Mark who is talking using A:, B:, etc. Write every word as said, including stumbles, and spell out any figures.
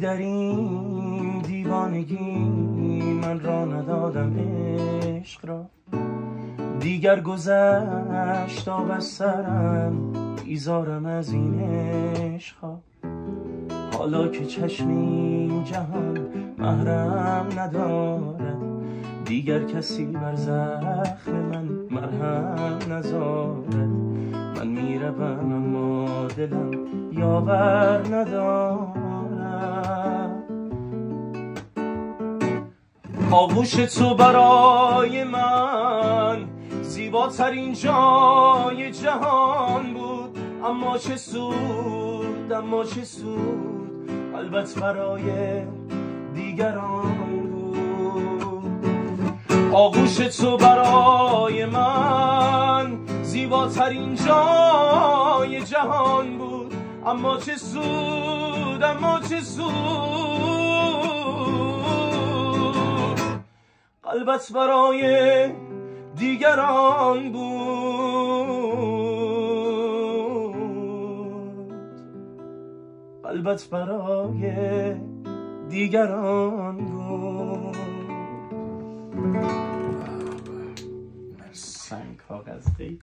A: در این دیوانگی من را ندادم عشق را، دیگر گذشت آب از سرم بیزارم از این عشقا. حالا که چشمی جهان محرم ندارد، دیگر کسی بر زخم من مرهم نزارد. من میروم اما دلم یاور ندارد. آغوش تو برای من زیباترین جای جهان بود، اما چه سود اما چه سود البته برای دیگران بود. آغوش تو برای من زیباترین جای جهان بود، اما چه سود اما چه سود قلبت برای دیگران بود، قلبت برای دیگران بود. سنگ کاغذی